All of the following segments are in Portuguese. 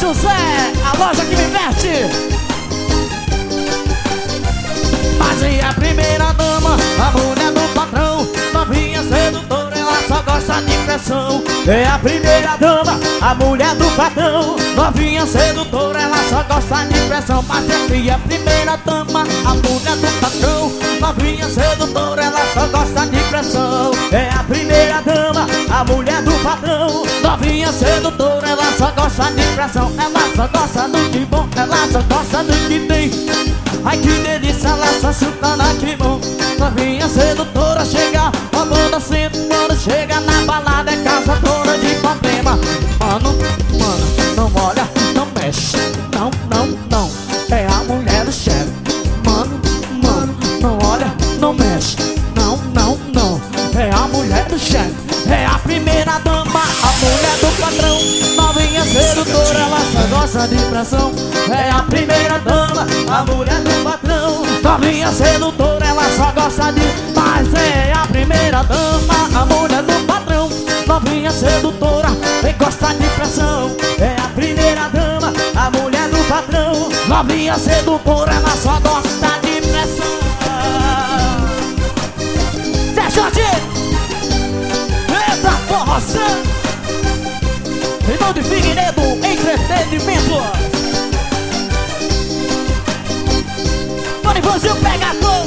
José, a loja que me veste. Mas e a primeira dama, a mulher do patrão, novinha sedutora, ela só gosta de pressão. É a primeira dama, a mulher do patrão, novinha sedutora, ela só gosta de pressão. Mas e a primeira dama, a mulher do patrão, novinha sedutora, ela só gosta de pressão. É a primeira dama, a mulher do patrão, novinha sedutora, ela só gosta de pressão. Ela só gosta do que bom, ela só gosta do que tem. Ai que delícia, ela só chuta na que bom. Novinha sedutora, chega roubando assim. Quando chega na balada é casa toda de problema. Mano, não olha, não mexe. Não, é a mulher do chefe. Mano, não olha, não mexe. Não, é a mulher do chefe. É a primeira dama, a mulher do patrão, novinha sedutora, ela só gosta de pressão. É a primeira dama, a mulher do patrão, novinha sedutora, ela só gosta de... Mas é a primeira dama, a mulher do patrão, novinha sedutora, e gosta de pressão. É a primeira dama, a mulher do patrão, novinha sedutora, ela só gosta de pressão. Zé Jorge! Forroção Irmão de Figueiredo, entretenimento. Bonifácio pegador.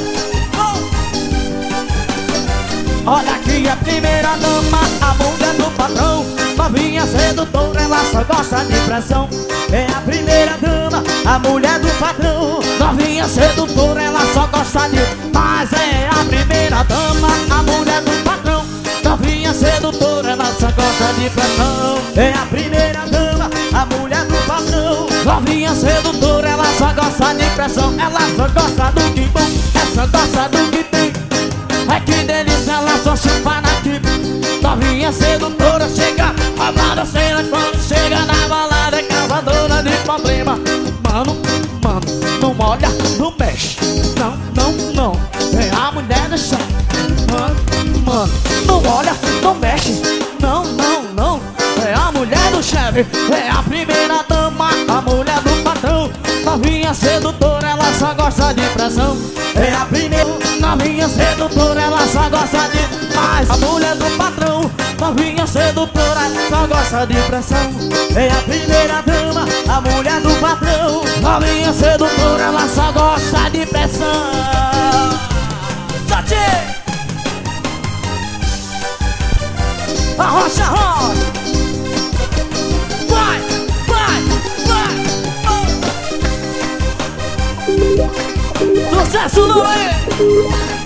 Olha aqui a primeira dama, a mulher do patrão, novinha sedutora, ela só gosta de pressão. É a primeira dama, a mulher do patrão, novinha sedutora, ela só gosta de... Mas é a primeira dama, a mulher do patrão, novinha sedutora, ela só gosta de pressão. É a primeira dama, a mulher do patrão, novinha sedutora, ela só gosta de pressão. Ela só gosta do que bom, ela só gosta do que tem. Ai que delícia, ela só chupa na tipa. Novinha sedutora, chega roubada cena. Quando chega na balada é causadora de problema. Mano, não olha, não mexe. Não, é a mulher do chão. Mano, não olha, não mexe. Não, é a mulher do chefe. É a primeira dama, a mulher do patrão, novinha sedutora, ela só gosta de pressão. É a primeira, novinha sedutora, ela só gosta de... Mas a mulher do patrão, novinha sedutora, ela só gosta de pressão. É a primeira dama, a mulher do patrão, novinha sedutora, ela só gosta de pressão. Tati! Arrocha, rocha! Vai! Oh. Sucesso no aí!